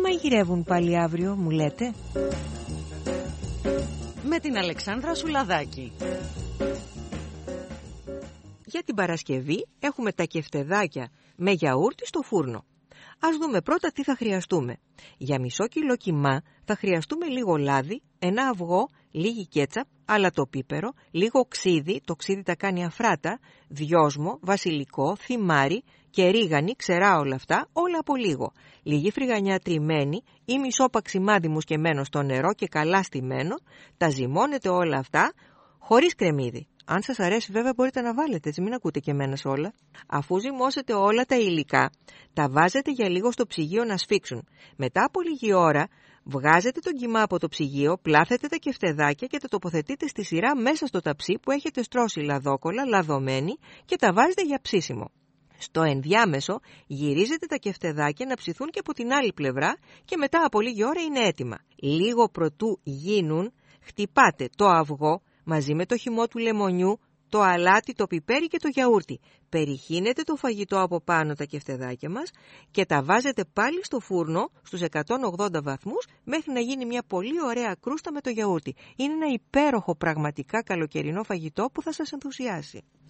μαγειρεύουν πάλι αύριο, μου λέτε? Με την Αλεξάνδρα Σουλαδάκη. Για την Παρασκευή έχουμε τα κεφτεδάκια με γιαούρτι στο φούρνο. Ας δούμε πρώτα τι θα χρειαστούμε. Για μισό κιλό κιμά θα χρειαστούμε λίγο λάδι, ένα αυγό, λίγη κέτσαπ, αλατοπίπερο, λίγο ξύδι, το ξύδι τα κάνει αφράτα, δυόσμο, βασιλικό, θυμάρι και ρίγανη, ξερά όλα αυτά, όλα από λίγο. Λίγη φρυγανιά τριμμένη ή μισό παξιμάδι μουσκεμένο στο νερό και καλά στημένο, τα ζυμώνετε όλα αυτά χωρίς κρεμμύδι. Αν σας αρέσει βέβαια μπορείτε να βάλετε, έτσι μην ακούτε και εμένα σε όλα. Αφού ζυμώσετε όλα τα υλικά, τα βάζετε για λίγο στο ψυγείο να σφίξουν. Μετά από λίγη ώρα βγάζετε τον κιμά από το ψυγείο, πλάθετε τα κεφτεδάκια και τα τοποθετείτε στη σειρά μέσα στο ταψί που έχετε στρώσει λαδόκολλα, λαδωμένη και τα βάζετε για ψήσιμο. Στο ενδιάμεσο γυρίζετε τα κεφτεδάκια να ψηθούν και από την άλλη πλευρά και μετά από λίγη ώρα είναι έτοιμα. Λίγο προτού γίνουν, χτυπάτε το αυγό μαζί με το χυμό του λεμονιού, το αλάτι, το πιπέρι και το γιαούρτι. Περιχύνετε το φαγητό από πάνω τα κεφτεδάκια μας και τα βάζετε πάλι στο φούρνο στους 180 βαθμούς μέχρι να γίνει μια πολύ ωραία κρούστα με το γιαούρτι. Είναι ένα υπέροχο πραγματικά καλοκαιρινό φαγητό που θα σας ενθουσιάσει.